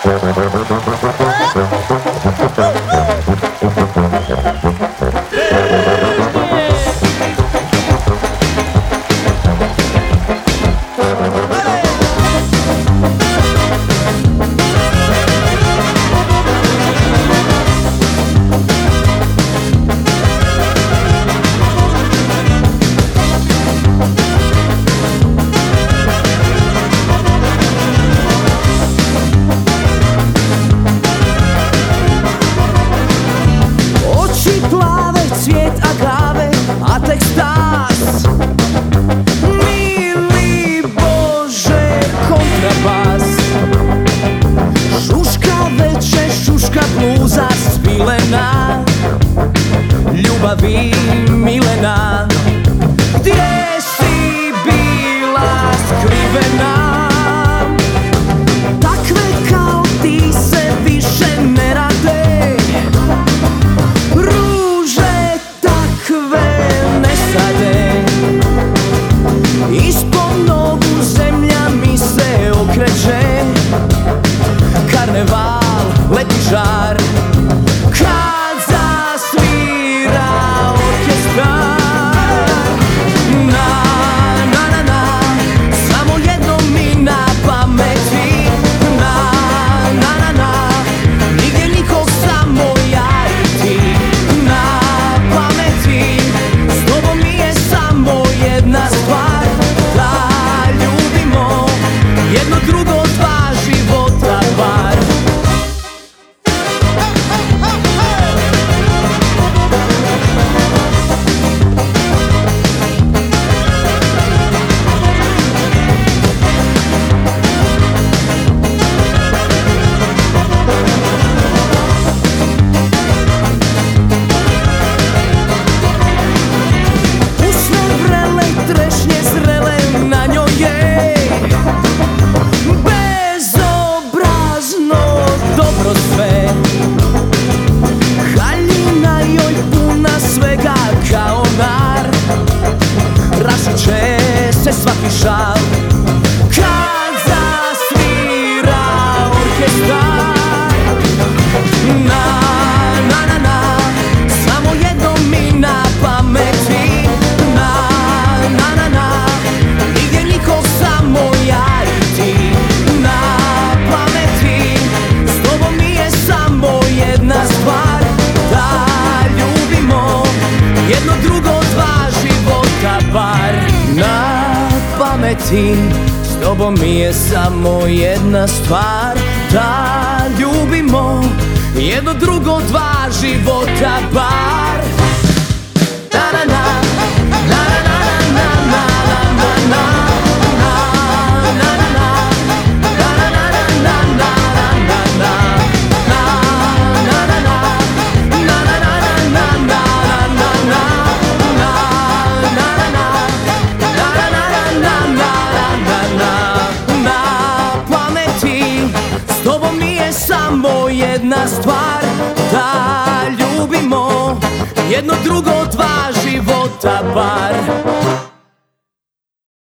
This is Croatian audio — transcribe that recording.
Cvijet agave, a tek stas. Mili Bože, kontrabas. Šuška veče, šuška bluza svilena, ljubavi milena. Gdje si bila skrivena? Takve kao ti se više ne rade, ruže takve ne sade. Ispod nogu zemlja mi se okreće, karneval, leti žar. Kad zasvira orkestar, samo jedno mi na pameti. Nigdje nikog, samo ja i ti. Na pameti, s tobom mi je samo jedna stvar, da ljubimo jedno drugo, dva života bar. Trešnje zrele na njoj je bezobrazno dobro sve. Haljina joj puna svega kao nar, rašuće se svaki šal. Kad zasvira orkestar, samo jedno mi na pameti. Nigdje nikog, samo ja i ti. Na pameti, s tobom mi je samo jedna stvar, da ljubimo jedno drugo, dva života bar. Na pameti, s tobom mi je samo jedna stvar, da ljubimo jedno drugo, dva života bar. Samo jedna stvar, da ljubimo jedno drugo, dva života bar.